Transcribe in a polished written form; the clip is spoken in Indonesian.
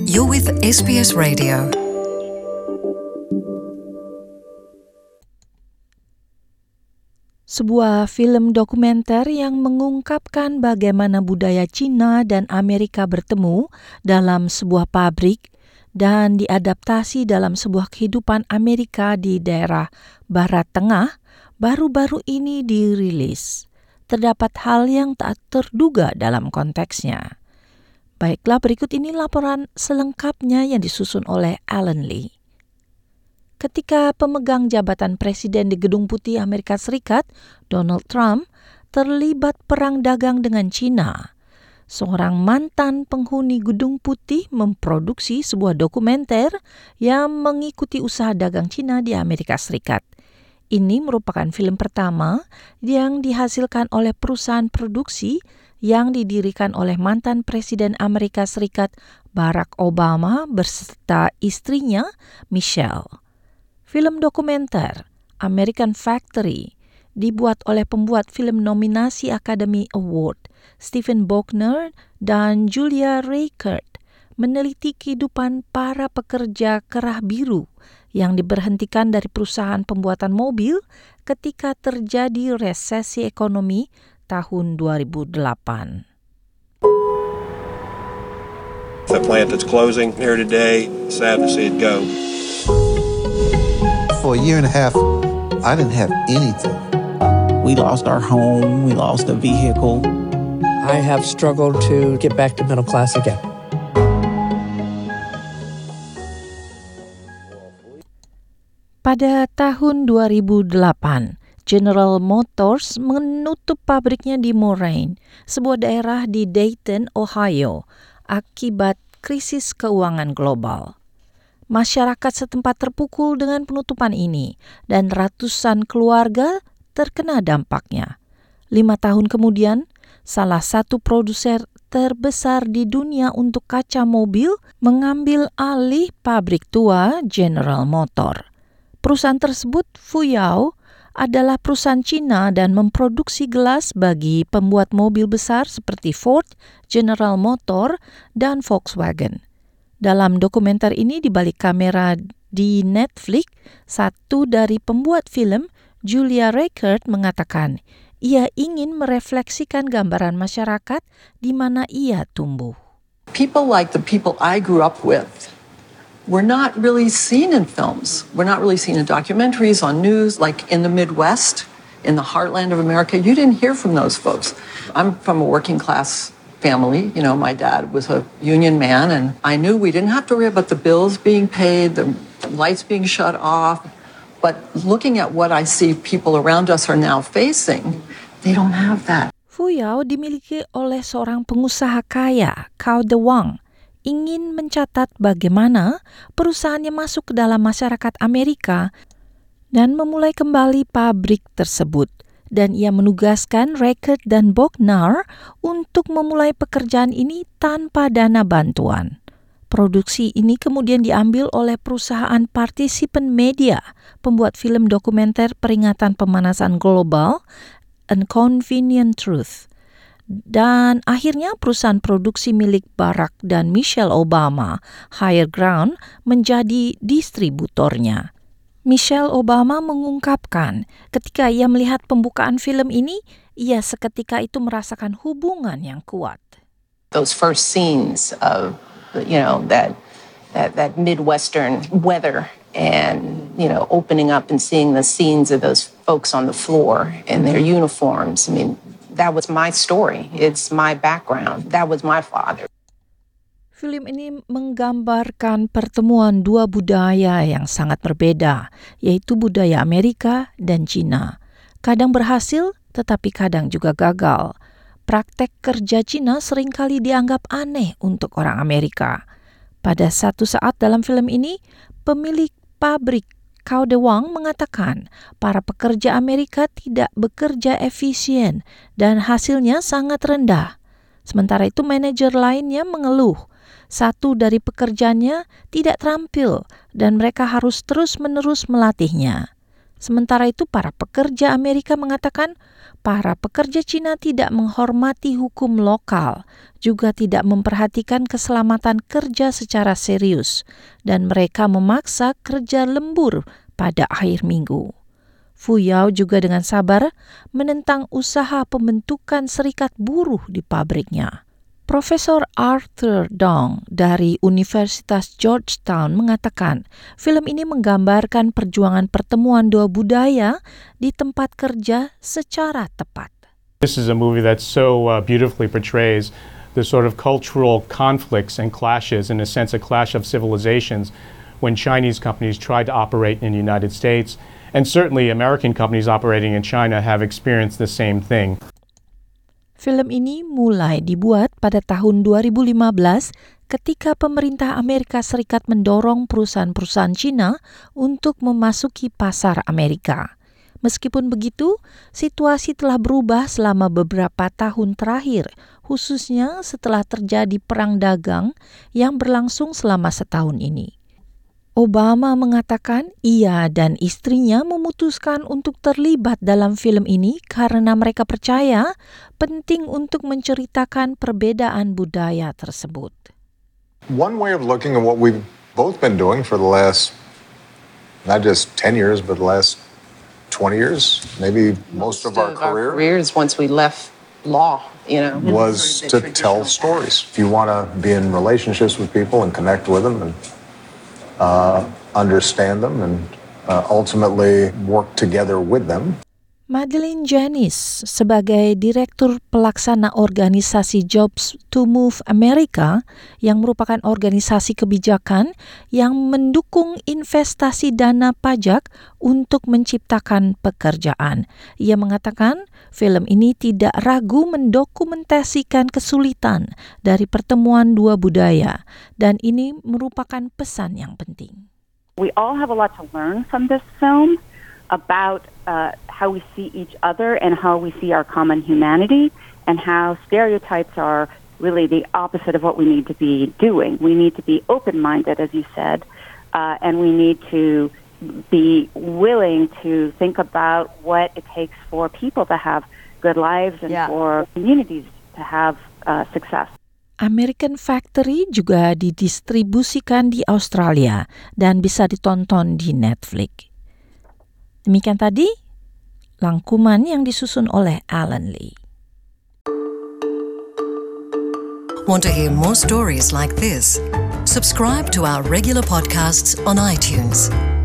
You're with SBS Radio. Sebuah film dokumenter yang mengungkapkan bagaimana budaya Cina dan Amerika bertemu dalam sebuah pabrik dan diadaptasi dalam sebuah kehidupan Amerika di daerah Barat Tengah baru-baru ini dirilis. Terdapat hal yang tak terduga dalam konteksnya. Baiklah, berikut ini laporan selengkapnya yang disusun oleh Alan Lee. Ketika pemegang jabatan presiden di Gedung Putih Amerika Serikat, Donald Trump, terlibat perang dagang dengan China, seorang mantan penghuni Gedung Putih memproduksi sebuah dokumenter yang mengikuti usaha dagang China di Amerika Serikat. Ini merupakan film pertama yang dihasilkan oleh perusahaan produksi yang didirikan oleh mantan Presiden Amerika Serikat Barack Obama beserta istrinya Michelle. Film dokumenter American Factory dibuat oleh pembuat film nominasi Academy Award Stephen Bochner dan Julia Reichert, meneliti kehidupan para pekerja kerah biru yang diberhentikan dari perusahaan pembuatan mobil ketika terjadi resesi ekonomi tahun 2008. The plant that's closing here today, sad to see it go. For a year and a half, I didn't have anything. We lost our home, we lost a vehicle. I have struggled to get back to middle class again. Pada tahun 2008, General Motors menutup pabriknya di Moraine, sebuah daerah di Dayton, Ohio, akibat krisis keuangan global. Masyarakat setempat terpukul dengan penutupan ini, dan ratusan keluarga terkena dampaknya. 5 tahun kemudian, salah satu produser terbesar di dunia untuk kaca mobil mengambil alih pabrik tua General Motors. Perusahaan tersebut, Fuyao, adalah perusahaan Cina dan memproduksi gelas bagi pembuat mobil besar seperti Ford, General Motors, dan Volkswagen. Dalam dokumenter ini, di balik kamera di Netflix, satu dari pembuat film, Julia Reichert, mengatakan ia ingin merefleksikan gambaran masyarakat di mana ia tumbuh. People like the people I grew up with were not really seen in films. We're not really seen in documentaries, on news, like in the Midwest, in the heartland of America. You didn't hear from those folks. I'm from a working class family. You know, my dad was a union man, and I knew we didn't have to worry about the bills being paid, the lights being shut off. But looking at what I see people around us are now facing, they don't have that. Fuyao dimiliki oleh seorang pengusaha kaya, Cao De Wang, ingin mencatat bagaimana perusahaannya masuk ke dalam masyarakat Amerika dan memulai kembali pabrik tersebut. Dan ia menugaskan Reichert dan Bochner untuk memulai pekerjaan ini tanpa dana bantuan. Produksi ini kemudian diambil oleh perusahaan Participan Media, pembuat film dokumenter peringatan pemanasan global, A Convenient Truth. Dan akhirnya perusahaan produksi milik Barack dan Michelle Obama, Higher Ground, menjadi distributornya. Michelle Obama mengungkapkan ketika ia melihat pembukaan film ini, ia seketika itu merasakan hubungan yang kuat. Those first scenes of, that Midwestern weather and, opening up and seeing the scenes of those folks on the floor in their uniforms. I mean, that was my story. It's my background. That was my father. Film ini menggambarkan pertemuan dua budaya yang sangat berbeda, yaitu budaya Amerika dan Cina. Kadang berhasil, tetapi kadang juga gagal. Praktek kerja Cina seringkali dianggap aneh untuk orang Amerika. Pada satu saat dalam film ini, pemilik pabrik Cao De Wang mengatakan para pekerja Amerika tidak bekerja efisien dan hasilnya sangat rendah. Sementara itu manajer lainnya mengeluh. Satu dari pekerjanya tidak terampil dan mereka harus terus-menerus melatihnya. Sementara itu, para pekerja Amerika mengatakan para pekerja Cina tidak menghormati hukum lokal, juga tidak memperhatikan keselamatan kerja secara serius, dan mereka memaksa kerja lembur pada akhir minggu. Fu Yao juga dengan sabar menentang usaha pembentukan serikat buruh di pabriknya. Profesor Arthur Dong dari Universitas Georgetown mengatakan film ini menggambarkan perjuangan pertemuan dua budaya di tempat kerja secara tepat. This is a movie that so beautifully portrays the sort of cultural conflicts and clashes, in a sense a clash of civilizations, when Chinese companies try to operate in the United States, and certainly American companies operating in China have experienced the same thing. Film ini mulai dibuat pada tahun 2015 ketika pemerintah Amerika Serikat mendorong perusahaan-perusahaan Cina untuk memasuki pasar Amerika. Meskipun begitu, situasi telah berubah selama beberapa tahun terakhir, khususnya setelah terjadi perang dagang yang berlangsung selama setahun ini. Obama mengatakan ia dan istrinya memutuskan untuk terlibat dalam film ini karena mereka percaya penting untuk menceritakan perbedaan budaya tersebut. One way of looking at what we've both been doing for the last, not just 10 years, but the last 20 years, maybe most of our careers once we left law, was to tell stories. If you want to be in relationships with people and connect with them and understand them and ultimately work together with them. Madeleine Janice sebagai Direktur Pelaksana organisasi Jobs to Move America yang merupakan organisasi kebijakan yang mendukung investasi dana pajak untuk menciptakan pekerjaan. Ia mengatakan film ini tidak ragu mendokumentasikan kesulitan dari pertemuan dua budaya dan ini merupakan pesan yang penting. We all have a lot to learn from this film about how we see each other and how we see our common humanity and how stereotypes are really the opposite of what we need to be doing. We need to be open-minded, as you said, and we need to be willing to think about what it takes for people to have good lives and for communities to have success. American Factory juga didistribusikan di Australia dan bisa ditonton di Netflix. Demikian tadi rangkuman yang disusun oleh Alan Lee. Want to hear more stories like this? Subscribe to our regular podcasts on iTunes.